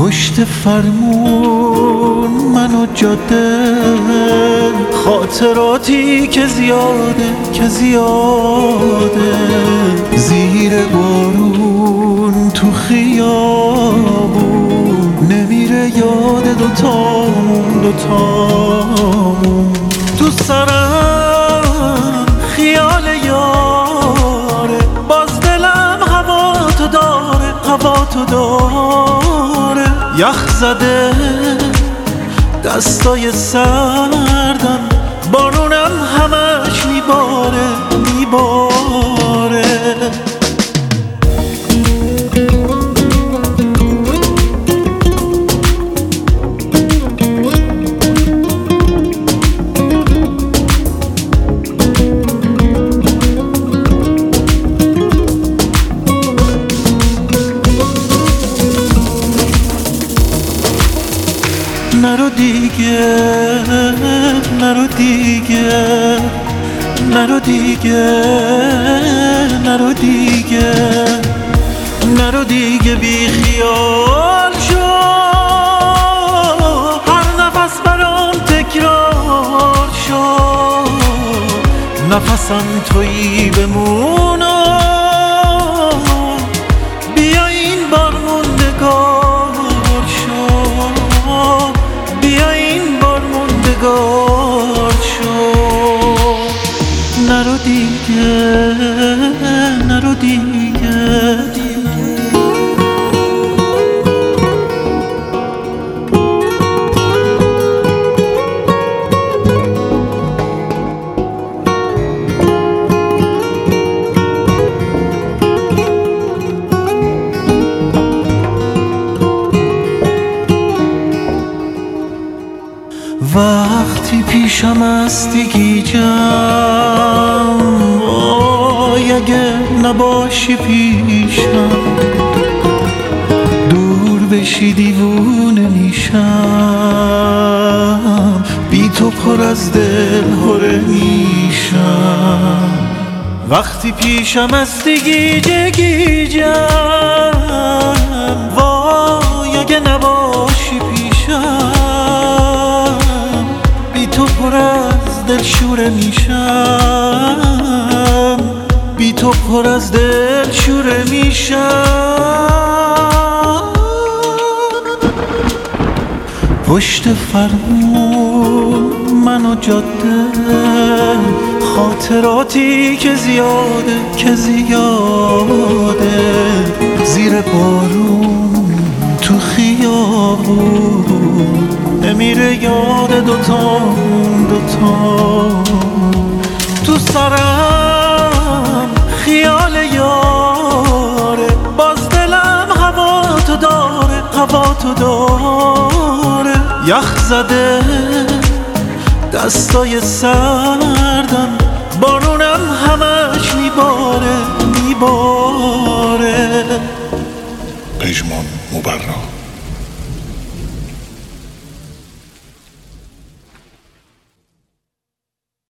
پشت فرمون منو جاده، خاطراتی که زیاده زیر بارون تو خیابون نمیره یاد دوتامون تو سرم خیال یاره، باز دلم هوا تو داره یخ زده دستای سردم، بارونم همش میباره نرو دیگه بی خیال شو، هر نفس برام تکرار شو، نفسم تویی بمونو، بیا این بار موندگار شو، بیا این بار موندگار شو. نرو دیگه وقتی پیشم هستی گیجم، وای اگه نباشی پیشم، دور بشی دیوونه میشم، بی تو پر از دل هره میشم. وقتی پیشم هستی گیجم، وای اگه نباشی پیشم، تو پر از دل شوره میشم، بی تو پر از دل شوره میشم. پشت فرمون منو جاده، خاطراتی که زیاده زیر بارون تو خیابون نمیره یاد دوتامون تو سرم خیال یاره، باز دلم هوا تو داره یخ زده دستای سردم، بارونم همش میباره. پژمان مبرا